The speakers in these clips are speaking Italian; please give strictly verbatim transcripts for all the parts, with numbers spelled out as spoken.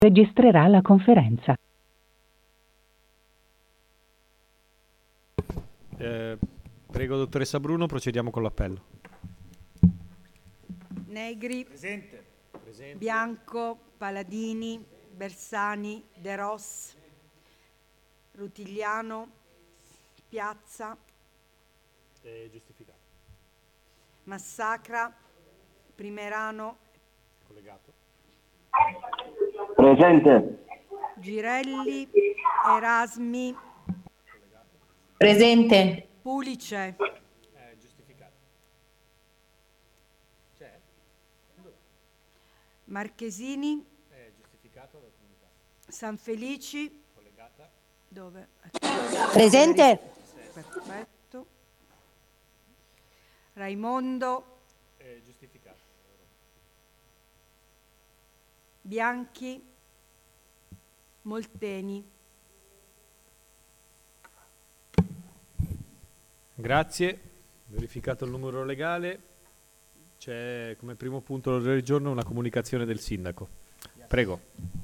registrerà la conferenza. Eh, prego, dottoressa Bruno, procediamo con l'appello. Negri, Presente. Presente. Bianco, Paladini, Bersani, De Ros, Rutigliano, Piazza, È giustificato. Massacra, Primerano, Collegato. Presente. Girelli, Erasmi, Presente. Pulice, È giustificato. C'è? Marchesini, È giustificato dal comunicato. Sanfelici, Collegata. dove? Presente. Perfetto. Raimondo, È giustificato. Bianchi, Molteni. Grazie. Verificato il numero legale. C'è come primo punto all'ordine del giorno una comunicazione del sindaco. Prego.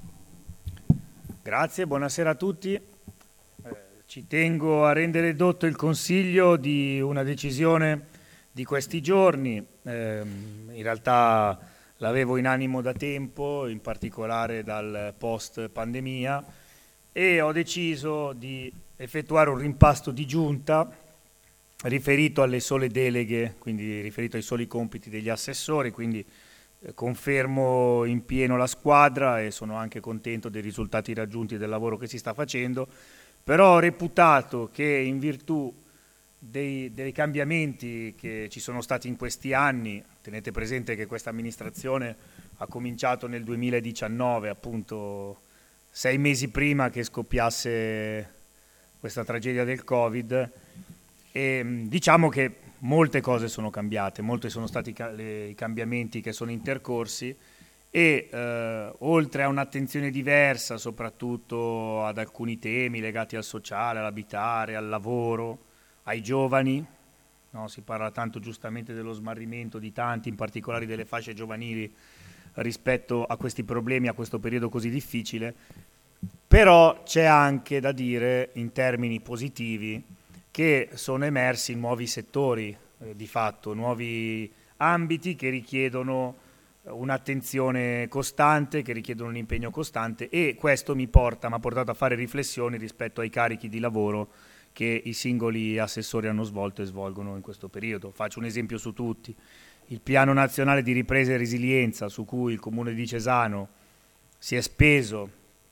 Grazie, buonasera a tutti. Eh, ci tengo a rendere edotto il consiglio di una decisione di questi giorni. Eh, in realtà l'avevo in animo da tempo, in particolare dal post pandemia, e ho deciso di effettuare un rimpasto di giunta riferito alle sole deleghe, quindi riferito ai soli compiti degli assessori, quindi eh, confermo in pieno la squadra e sono anche contento dei risultati raggiunti e del lavoro che si sta facendo, però ho reputato che in virtù dei, dei cambiamenti che ci sono stati in questi anni, tenete presente che questa amministrazione ha cominciato nel duemiladiciannove, appunto sei mesi prima che scoppiasse questa tragedia del Covid, e diciamo che molte cose sono cambiate, molti sono stati ca- le, i cambiamenti che sono intercorsi e eh, oltre a un'attenzione diversa soprattutto ad alcuni temi legati al sociale, all'abitare, al lavoro, ai giovani, no? Si parla tanto giustamente dello smarrimento di tanti, in particolare delle fasce giovanili, rispetto a questi problemi, a questo periodo così difficile, però c'è anche da dire in termini positivi che sono emersi nuovi settori, eh, di fatto, nuovi ambiti che richiedono un'attenzione costante, che richiedono un impegno costante, e questo mi porta, mi ha portato a fare riflessioni rispetto ai carichi di lavoro che i singoli assessori hanno svolto e svolgono in questo periodo. Faccio un esempio su tutti. Il Piano Nazionale di Ripresa e Resilienza, su cui il Comune di Cesano si è speso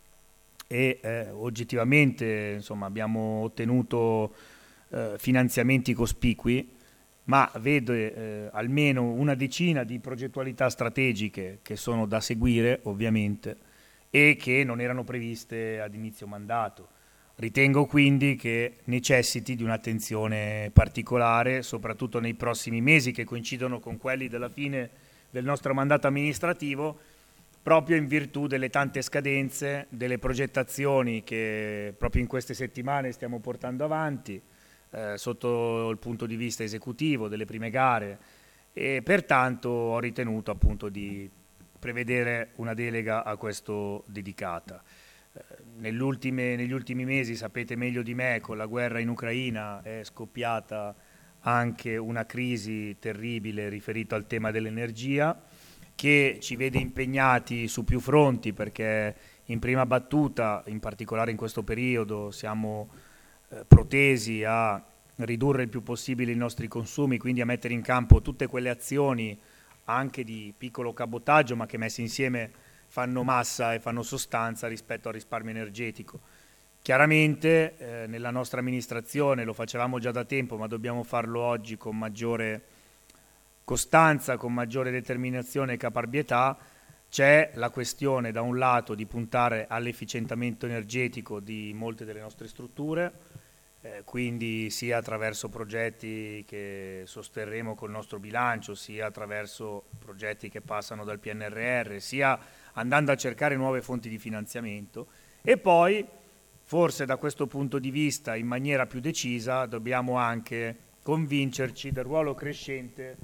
e eh, oggettivamente insomma, abbiamo ottenuto eh, finanziamenti cospicui, ma vedo eh, almeno una decina di progettualità strategiche che sono da seguire ovviamente e che non erano previste ad inizio mandato. Ritengo quindi che necessiti di un'attenzione particolare, soprattutto nei prossimi mesi che coincidono con quelli della fine del nostro mandato amministrativo, proprio in virtù delle tante scadenze, delle progettazioni che proprio in queste settimane stiamo portando avanti eh, sotto il punto di vista esecutivo, delle prime gare, e pertanto ho ritenuto appunto di prevedere una delega a questo dedicata. Negli ultimi, negli ultimi mesi, sapete meglio di me, con la guerra in Ucraina è scoppiata anche una crisi terribile riferita al tema dell'energia, che ci vede impegnati su più fronti, perché in prima battuta, in particolare in questo periodo, siamo eh, protesi a ridurre il più possibile i nostri consumi, quindi a mettere in campo tutte quelle azioni anche di piccolo cabotaggio, ma che messe insieme fanno massa e fanno sostanza rispetto al risparmio energetico. Chiaramente eh, nella nostra amministrazione lo facevamo già da tempo, ma dobbiamo farlo oggi con maggiore costanza, con maggiore determinazione e caparbietà. C'è la questione da un lato di puntare all'efficientamento energetico di molte delle nostre strutture, eh, quindi sia attraverso progetti che sosterremo col nostro bilancio, sia attraverso progetti che passano dal P N R R, sia andando a cercare nuove fonti di finanziamento, e poi forse da questo punto di vista in maniera più decisa dobbiamo anche convincerci del ruolo crescente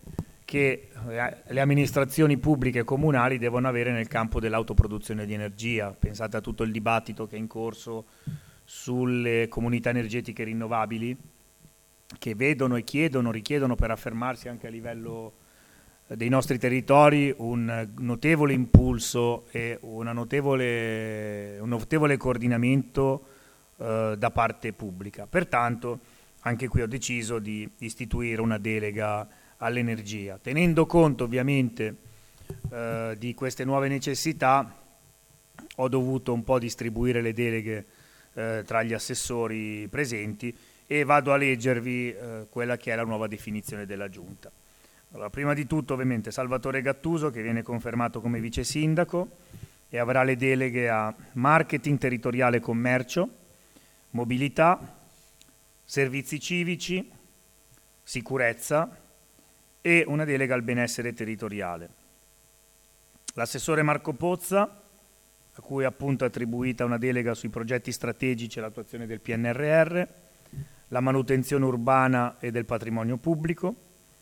che le amministrazioni pubbliche comunali devono avere nel campo dell'autoproduzione di energia. Pensate a tutto il dibattito che è in corso sulle comunità energetiche rinnovabili, che vedono e chiedono, richiedono per affermarsi anche a livello dei nostri territori un notevole impulso e una notevole, un notevole coordinamento eh, da parte pubblica. Pertanto anche qui ho deciso di istituire una delega all'energia. Tenendo conto ovviamente eh, di queste nuove necessità, ho dovuto un po' distribuire le deleghe eh, tra gli assessori presenti e vado a leggervi eh, quella che è la nuova definizione della Giunta. Allora, prima di tutto ovviamente Salvatore Gattuso, che viene confermato come vice sindaco e avrà le deleghe a marketing territoriale e commercio, mobilità, servizi civici, sicurezza e una delega al benessere territoriale. L'assessore Marco Pozza, a cui è appunto attribuita una delega sui progetti strategici e l'attuazione del P N R R, la manutenzione urbana e del patrimonio pubblico,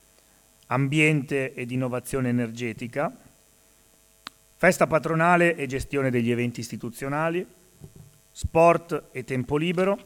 ambiente ed innovazione energetica, festa patronale e gestione degli eventi istituzionali, sport e tempo libero.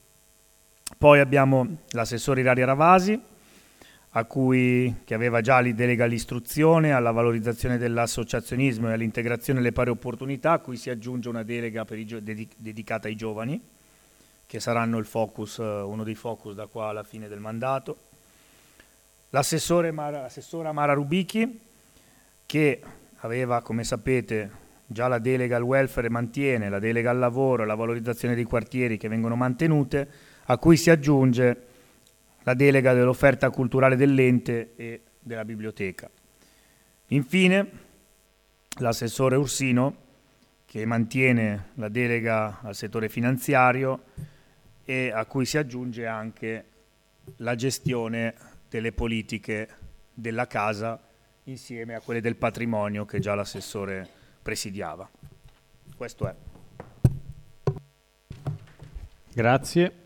Poi abbiamo l'assessore Ilaria Ravasi, a cui, che aveva già la delega all'istruzione, alla valorizzazione dell'associazionismo e all'integrazione delle pari opportunità, a cui si aggiunge una delega per i gio- dedic- dedicata ai giovani, che saranno il focus, uno dei focus da qua alla fine del mandato. L'assessore Mara, assessora Mara Rubichi, che aveva, come sapete, già la delega al welfare e mantiene, la delega al lavoro e la valorizzazione dei quartieri che vengono mantenute, a cui si aggiunge la delega dell'offerta culturale dell'ente e della biblioteca. Infine, l'assessore Ursino, che mantiene la delega al settore finanziario e a cui si aggiunge anche la gestione delle politiche della casa insieme a quelle del patrimonio che già l'assessore presidiava. Questo è. Grazie.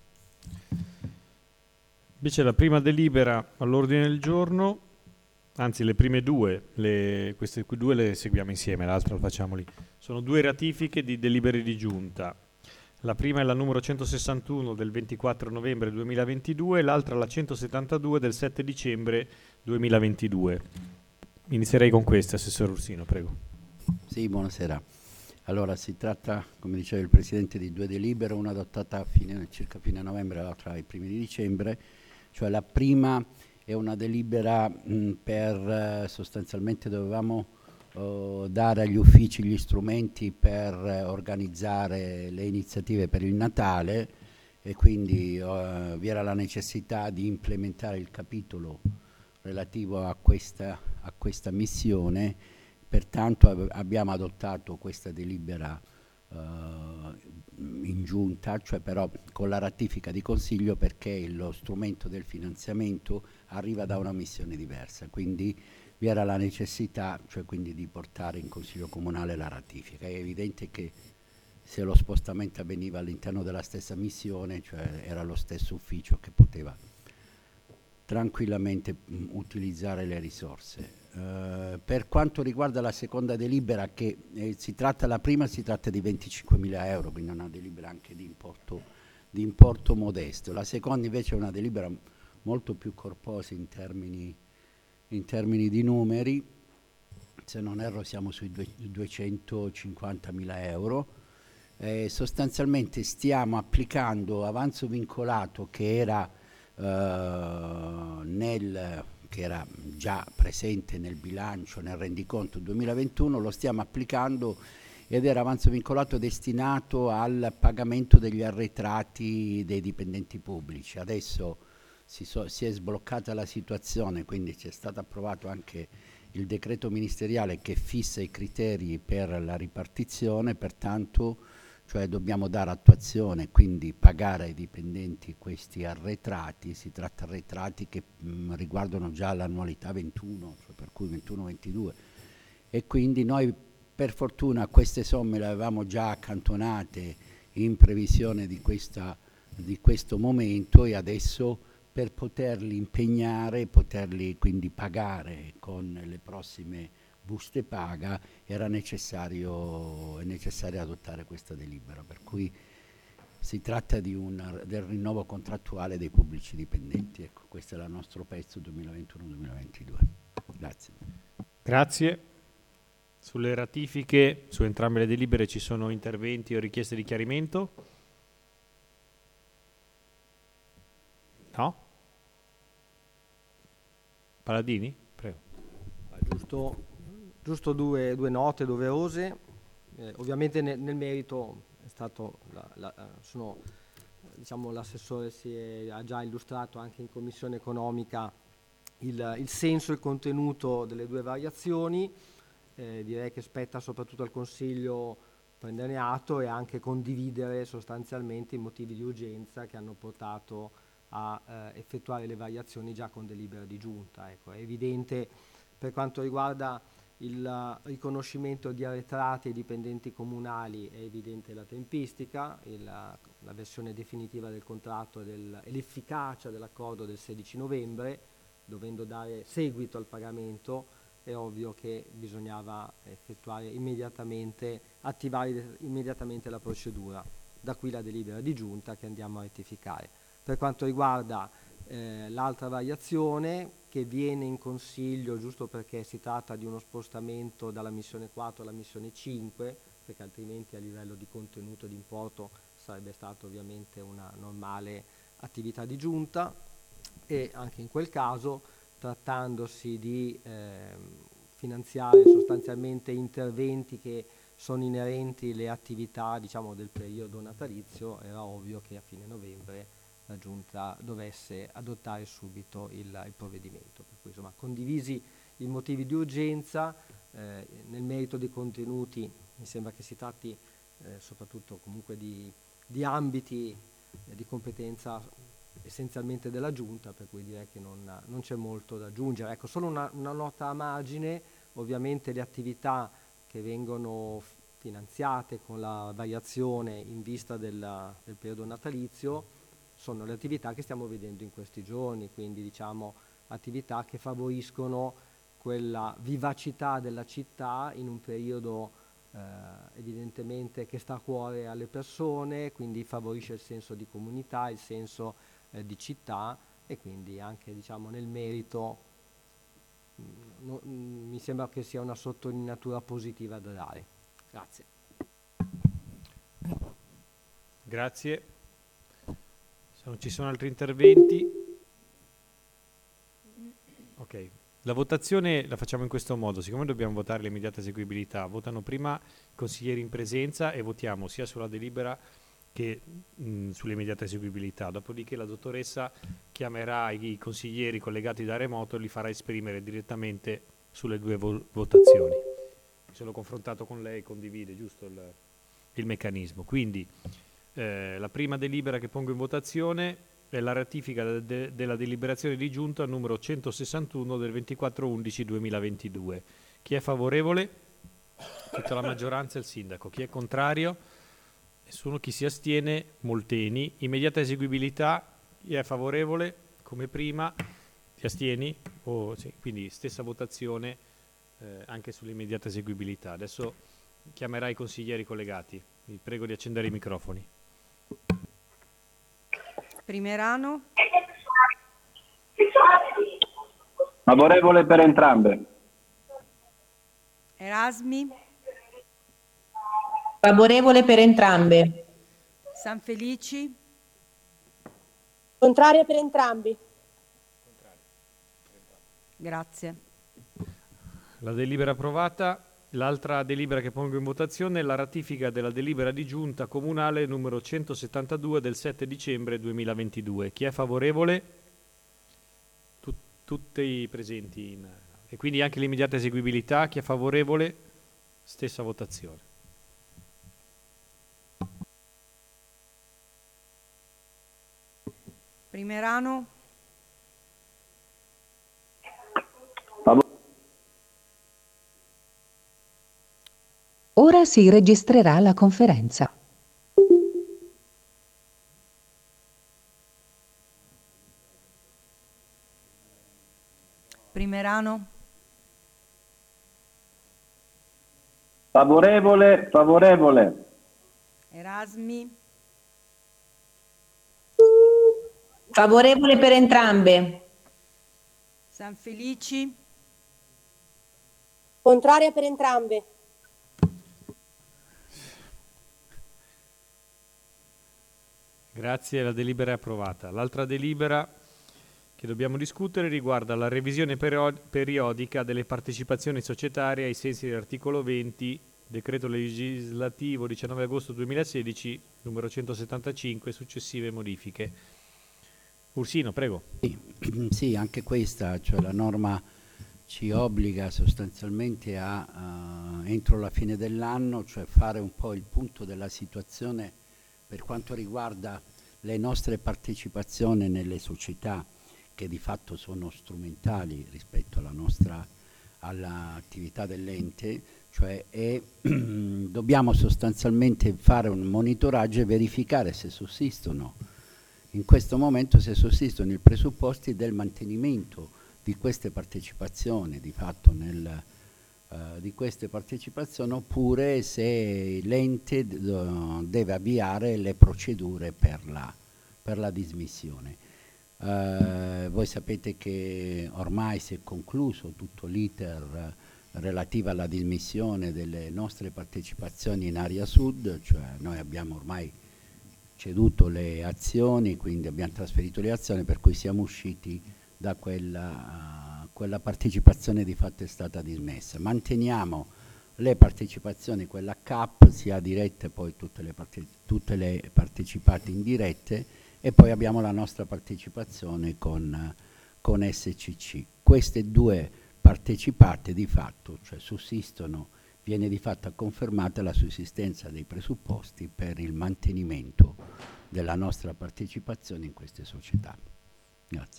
Invece la prima delibera all'ordine del giorno, anzi le prime due, le, queste due le seguiamo insieme, l'altra la facciamo lì. Sono due ratifiche di delibere di giunta. La prima è la numero centosessantuno del ventiquattro novembre duemilaventidue, l'altra la centosettantadue del sette dicembre duemilaventidue. Inizierei con queste, Assessore Ursino, prego. Sì, buonasera. Allora, si tratta, come diceva il Presidente, di due delibere, una adottata a fine, circa fine novembre e l'altra ai primi di dicembre. Cioè la prima è una delibera mh, per eh, sostanzialmente dovevamo eh, dare agli uffici gli strumenti per eh, organizzare le iniziative per il Natale e quindi eh, vi era la necessità di implementare il capitolo relativo a questa, a questa missione. Pertanto ab- abbiamo adottato questa delibera uh, in giunta, cioè però con la ratifica di consiglio, perché lo strumento del finanziamento arriva da una missione diversa, quindi vi era la necessità, cioè quindi di portare in consiglio comunale la ratifica. È evidente che se lo spostamento avveniva all'interno della stessa missione, cioè era lo stesso ufficio che poteva tranquillamente mh, utilizzare le risorse. Uh, per quanto riguarda la seconda delibera, che eh, si tratta, la prima si tratta di venticinquemila euro, quindi è una delibera anche di importo, di importo modesto. La seconda invece è una delibera m- molto più corposa in termini, in termini di numeri. Se non erro siamo sui due, duecentocinquantamila euro. Eh, sostanzialmente stiamo applicando avanzo vincolato che era uh, nel che era già presente nel bilancio, nel rendiconto duemilaventuno, lo stiamo applicando ed era avanzo vincolato destinato al pagamento degli arretrati dei dipendenti pubblici. Adesso si, so, si è sbloccata la situazione, quindi c'è stato approvato anche il decreto ministeriale che fissa i criteri per la ripartizione, pertanto cioè dobbiamo dare attuazione, quindi pagare ai dipendenti questi arretrati. Si tratta di arretrati che mh, riguardano già l'annualità ventuno, cioè per cui ventuno ventidue, e quindi noi per fortuna queste somme le avevamo già accantonate in previsione di, questa, di questo momento, e adesso per poterli impegnare, poterli quindi pagare con le prossime buste paga, era necessario, è necessario adottare questa delibera, per cui si tratta di un, del rinnovo contrattuale dei pubblici dipendenti. Ecco, questo era il nostro pezzo duemilaventuno duemilaventidue. Grazie. Grazie. Sulle ratifiche, su entrambe le delibere ci sono interventi o richieste di chiarimento? No? Paladini? Prego. Giusto, giusto due, due note doverose. Eh, ovviamente nel, nel merito è stato la, la, sono, diciamo, l'assessore si è, ha già illustrato anche in commissione economica il, il senso e il contenuto delle due variazioni. Eh, direi che spetta soprattutto al Consiglio prenderne atto e anche condividere sostanzialmente i motivi di urgenza che hanno portato a eh, effettuare le variazioni già con delibera di giunta. Ecco, è evidente per quanto riguarda il uh, riconoscimento di arretrati ai dipendenti comunali, è evidente la tempistica, il, la versione definitiva del contratto del, e l'efficacia dell'accordo del sedici novembre, dovendo dare seguito al pagamento. È ovvio che bisognava effettuare immediatamente, attivare immediatamente la procedura. Da qui la delibera di giunta che andiamo a rettificare. Per quanto riguarda eh, l'altra variazione che viene in consiglio, giusto perché si tratta di uno spostamento dalla missione quattro alla missione cinque, perché altrimenti a livello di contenuto e di importo sarebbe stata ovviamente una normale attività di giunta, e anche in quel caso, trattandosi di eh, finanziare sostanzialmente interventi che sono inerenti alle attività, diciamo, del periodo natalizio, era ovvio che a fine novembre la Giunta dovesse adottare subito il, il provvedimento. Per cui, insomma, condivisi i motivi di urgenza, eh, nel merito dei contenuti mi sembra che si tratti eh, soprattutto comunque di, di ambiti eh, di competenza essenzialmente della Giunta, per cui direi che non, non c'è molto da aggiungere. Ecco, solo una, una nota a margine: ovviamente le attività che vengono finanziate con la variazione in vista della, del periodo natalizio sono le attività che stiamo vedendo in questi giorni, quindi diciamo attività che favoriscono quella vivacità della città in un periodo eh, evidentemente che sta a cuore alle persone, quindi favorisce il senso di comunità, il senso eh, di città, e quindi anche, diciamo, nel merito mh, no, mh, mi sembra che sia una sottolineatura positiva da dare. Grazie. Grazie. Se non ci sono altri interventi, ok. La votazione la facciamo in questo modo: siccome dobbiamo votare l'immediata eseguibilità, votano prima i consiglieri in presenza e votiamo sia sulla delibera che mh, sull'immediata eseguibilità. Dopodiché la dottoressa chiamerà i consiglieri collegati da remoto e li farà esprimere direttamente sulle due vo- votazioni. Mi sono confrontato con lei, condivide giusto il, il meccanismo. Quindi eh, la prima delibera che pongo in votazione è la ratifica de- de- della deliberazione di giunta numero centosessantuno del ventiquattro undici duemilaventidue. Chi è favorevole? Tutta la maggioranza e il sindaco. Chi è contrario? Nessuno. Chi si astiene? Molteni. Immediata eseguibilità. Chi è favorevole? Come prima. Ti astieni? Oh, sì. Quindi stessa votazione eh, anche sull'immediata eseguibilità. Adesso chiamerai i consiglieri collegati. Vi prego di accendere i microfoni. Primerano. Favorevole per entrambe. Erasmi. Favorevole per entrambe. Sanfelici. Contraria per entrambi. Grazie. La delibera approvata. L'altra delibera che pongo in votazione è la ratifica della delibera di giunta comunale numero centosettantadue del sette dicembre duemilaventidue. Chi è favorevole? Tut- tutti i presenti. In... E quindi anche l'immediata eseguibilità. Chi è favorevole? Stessa votazione. Primerano. Ora si registrerà la conferenza. Primerano, Favorevole, favorevole. Erasmi, Favorevole per entrambe. Sanfelici, Contraria per entrambe. Grazie, la delibera è approvata. L'altra delibera che dobbiamo discutere riguarda la revisione period- periodica delle partecipazioni societarie ai sensi dell'articolo venti, decreto legislativo diciannove agosto duemilasedici, numero centosettantacinque, successive modifiche. Ursino, prego. Sì, sì, anche questa, cioè la norma ci obbliga sostanzialmente a, uh, entro la fine dell'anno, cioè fare un po' il punto della situazione per quanto riguarda le nostre partecipazioni nelle società, che di fatto sono strumentali rispetto alla nostra all'attività dell'ente, cioè e, dobbiamo sostanzialmente fare un monitoraggio e verificare se sussistono in questo momento se sussistono i presupposti del mantenimento di queste partecipazioni, di fatto nel, uh, di queste partecipazioni, oppure se l'ente d- deve avviare le procedure per la, per la dismissione. Uh, voi sapete che ormai si è concluso tutto l'iter relativo alla dismissione delle nostre partecipazioni in area sud, cioè noi abbiamo ormai ceduto le azioni, quindi abbiamo trasferito le azioni, per cui siamo usciti da quella, uh, quella partecipazione di fatto è stata dismessa. Manteniamo le partecipazioni, quella C A P, sia dirette poi tutte le, parte- tutte le partecipate indirette, e poi abbiamo la nostra partecipazione con, con S C C. Queste due partecipate di fatto, cioè sussistono, viene di fatto confermata la sussistenza dei presupposti per il mantenimento della nostra partecipazione in queste società. Grazie.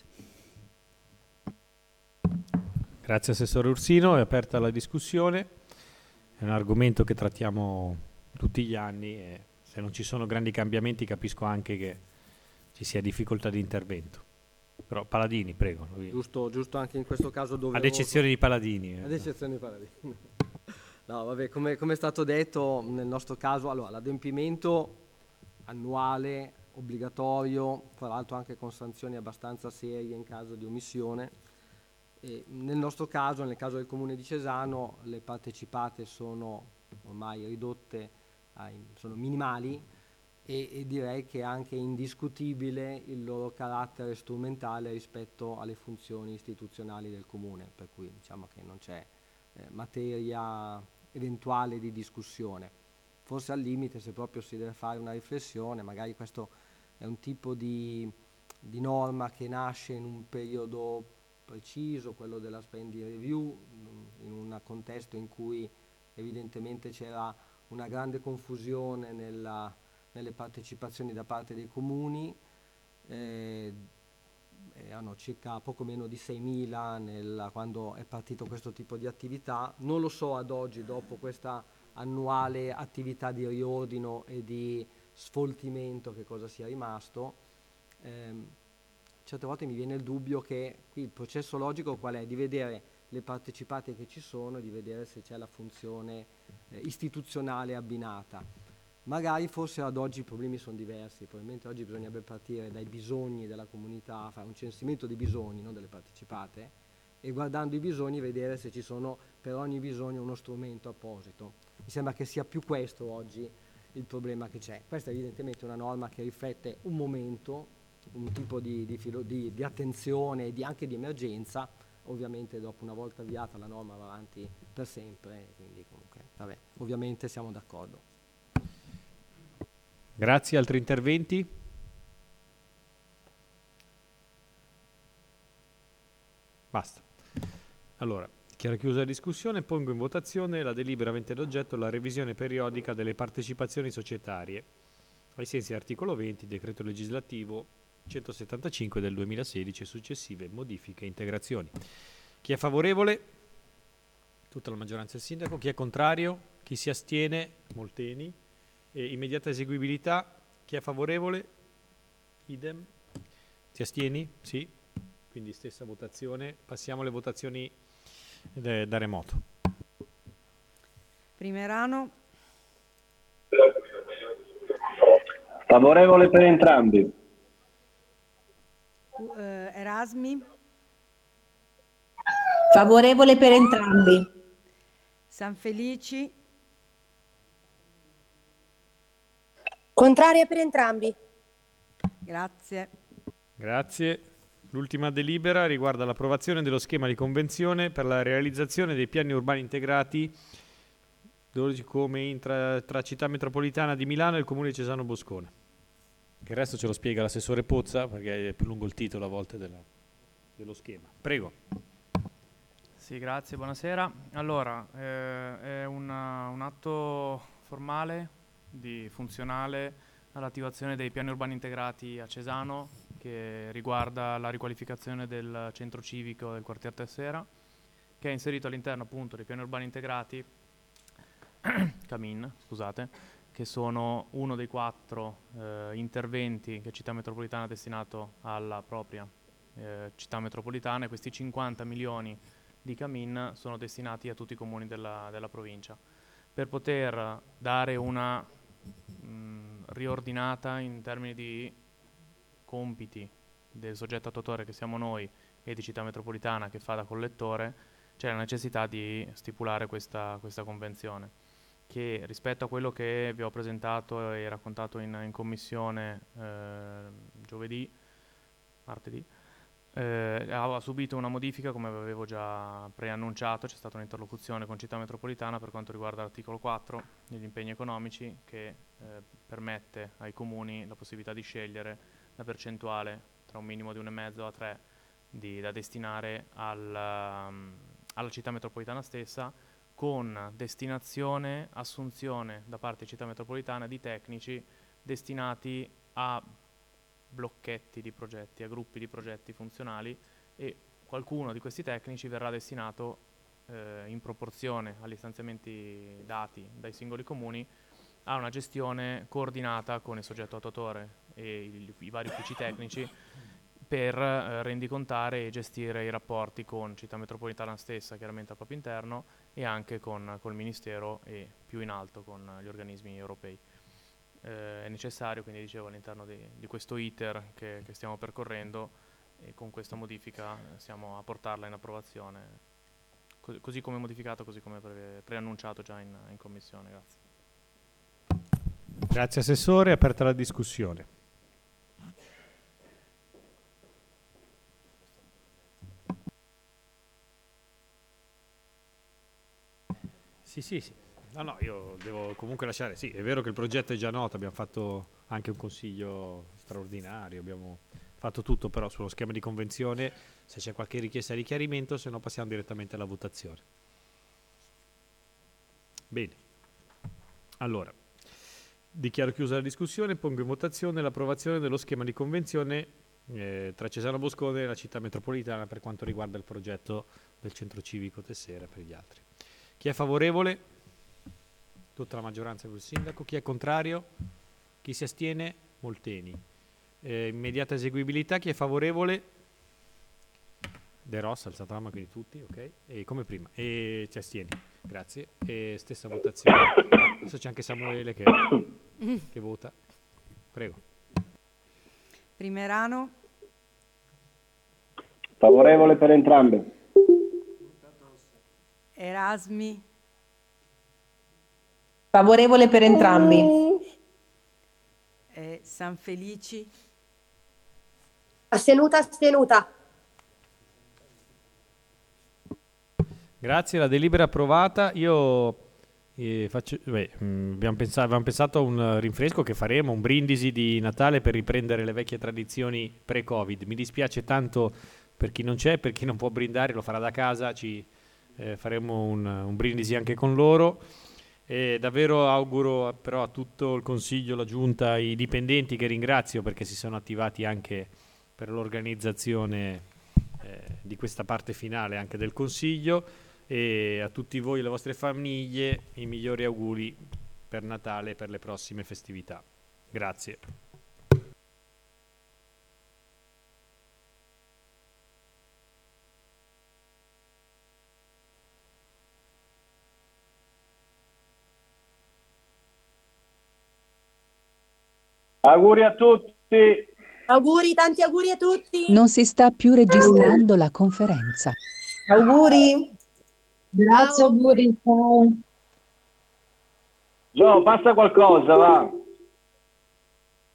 Grazie Assessore Ursino, è aperta la discussione, è un argomento che trattiamo tutti gli anni e se non ci sono grandi cambiamenti capisco anche che ci sia difficoltà di intervento. Però Paladini, prego. Giusto, giusto anche in questo caso dove... Ad eccezione di Paladini. Eh. Ad eccezione di Paladini. No, vabbè, come, come è stato detto, nel nostro caso, allora, l'adempimento annuale, obbligatorio, tra l'altro anche con sanzioni abbastanza serie in caso di omissione. E nel nostro caso, nel caso del Comune di Cesano, le partecipate sono ormai ridotte, ai, sono minimali, e, e direi che è anche indiscutibile il loro carattere strumentale rispetto alle funzioni istituzionali del Comune, per cui diciamo che non c'è eh, materia eventuale di discussione. Forse al limite, se proprio si deve fare una riflessione, magari questo è un tipo di, di norma che nasce in un periodo preciso, quello della spending review, in un contesto in cui evidentemente c'era una grande confusione nella, nelle partecipazioni da parte dei comuni, eh, erano circa poco meno di seimila nel, quando è partito questo tipo di attività. Non lo so ad oggi, dopo questa annuale attività di riordino e di sfoltimento, che cosa sia rimasto. Eh, certe volte mi viene il dubbio che qui il processo logico qual è? Di vedere le partecipate che ci sono, di vedere se c'è la funzione eh, istituzionale abbinata. Magari forse ad oggi i problemi sono diversi, probabilmente oggi bisognerebbe partire dai bisogni della comunità, fare un censimento dei bisogni, non delle partecipate, e guardando i bisogni vedere se ci sono per ogni bisogno uno strumento apposito. Mi sembra che sia più questo oggi il problema che c'è. Questa è evidentemente una norma che riflette un momento, un tipo di, di, filo, di, di attenzione e di, anche di emergenza. Ovviamente dopo, una volta avviata, la norma va avanti per sempre, quindi comunque, vabbè, ovviamente siamo d'accordo. Grazie, altri interventi? Basta. Allora, chiara chiusa la discussione, pongo in votazione la delibera avente ad oggetto la revisione periodica delle partecipazioni societarie, ai sensi dell'articolo venti, decreto legislativo centosettantacinque del duemilasedici e successive modifiche e integrazioni. Chi è favorevole? Tutta la maggioranza del sindaco. Chi è contrario? Chi si astiene? Molteni. E immediata eseguibilità. Chi è favorevole? Idem. Ti astieni? Sì. quindi stessa votazione. Passiamo alle votazioni de- da remoto. Primerano, Favorevole per entrambi. U- eh, Erasmi, Favorevole per entrambi. Sanfelici, Contraria per entrambi. grazie. Grazie. L'ultima delibera riguarda l'approvazione dello schema di convenzione per la realizzazione dei piani urbani integrati dodici come in tra, tra Città Metropolitana di Milano e il Comune di Cesano Boscone. Che il resto ce lo spiega l'assessore Pozza, perché è più lungo il titolo a volte della, dello schema. Prego. Sì, grazie, buonasera. Allora, eh, è una- un atto formale, di, funzionale all'attivazione dei piani urbani integrati a Cesano, che riguarda la riqualificazione del centro civico del quartier Tessera, che è inserito all'interno appunto dei piani urbani integrati Camin, scusate, che sono uno dei quattro eh, interventi che Città Metropolitana ha destinato alla propria eh, Città Metropolitana, e questi cinquanta milioni di Camin sono destinati a tutti i comuni della, della provincia, per poter dare una mh, riordinata in termini di compiti del soggetto attuatore che siamo noi e di Città Metropolitana che fa da collettore. C'è la necessità di stipulare questa, questa convenzione, che rispetto a quello che vi ho presentato e raccontato in, in commissione eh, giovedì, martedì, eh, ha subito una modifica, come avevo già preannunciato. C'è stata un'interlocuzione con Città Metropolitana per quanto riguarda l'articolo quattro degli impegni economici, che eh, permette ai comuni la possibilità di scegliere la percentuale tra un minimo di uno virgola cinque a tre di, da destinare al, um, alla Città Metropolitana stessa, con destinazione, assunzione da parte di Città Metropolitana di tecnici destinati a blocchetti di progetti, a gruppi di progetti funzionali, e qualcuno di questi tecnici verrà destinato eh, in proporzione agli stanziamenti dati dai singoli comuni a una gestione coordinata con il soggetto attuatore e i, i vari uffici tecnici, per eh, rendicontare e gestire i rapporti con Città Metropolitana stessa, chiaramente al proprio interno, e anche con col Ministero e più in alto con gli organismi europei. Eh, è necessario, quindi dicevo, all'interno di, di questo iter che, che stiamo percorrendo, e con questa modifica eh, siamo a portarla in approvazione, co- così come modificato, così come pre- preannunciato già in, in commissione. Grazie. Grazie Assessore, è aperta la discussione. Sì, sì, sì. No, no, io devo comunque lasciare. Sì, è vero che il progetto è già noto, abbiamo fatto anche un consiglio straordinario, abbiamo fatto tutto, però sullo schema di convenzione, se c'è qualche richiesta di chiarimento, se no passiamo direttamente alla votazione. Bene. Allora, dichiaro chiusa la discussione, pongo in votazione l'approvazione dello schema di convenzione eh, tra Cesano Boscone e la Città Metropolitana per quanto riguarda il progetto del centro civico Tessera e per gli altri. Chi è favorevole? Tutta la maggioranza del sindaco. Chi è contrario? Chi si astiene? Molteni. Eh, immediata eseguibilità. Chi è favorevole? De Rossa, alzata la mano, quindi tutti, ok? E come prima. E ci astieni. Grazie. E stessa votazione. Adesso c'è anche Samuele che, che vota. Prego. Primerano, Favorevole per entrambe. Erasmi, Favorevole per entrambi. eh, Sanfelici, Astenuta, astenuta. Grazie, la delibera è approvata. Io eh, faccio, beh, mh, abbiamo, pensato, avevamo pensato a un rinfresco che faremo, un brindisi di Natale per riprendere le vecchie tradizioni pre-Covid. Mi dispiace tanto per chi non c'è, per chi non può brindare, lo farà da casa, ci eh, faremo un, un brindisi anche con loro. E davvero auguro però a tutto il Consiglio, la Giunta, i dipendenti, che ringrazio perché si sono attivati anche per l'organizzazione eh, di questa parte finale anche del Consiglio, e a tutti voi e le vostre famiglie i migliori auguri per Natale e per le prossime festività. Grazie. Auguri a tutti. Auguri, tanti auguri a tutti. Non si sta più registrando la conferenza. Auguri. Grazie, auguri. Ciao. Gio, passa qualcosa, va.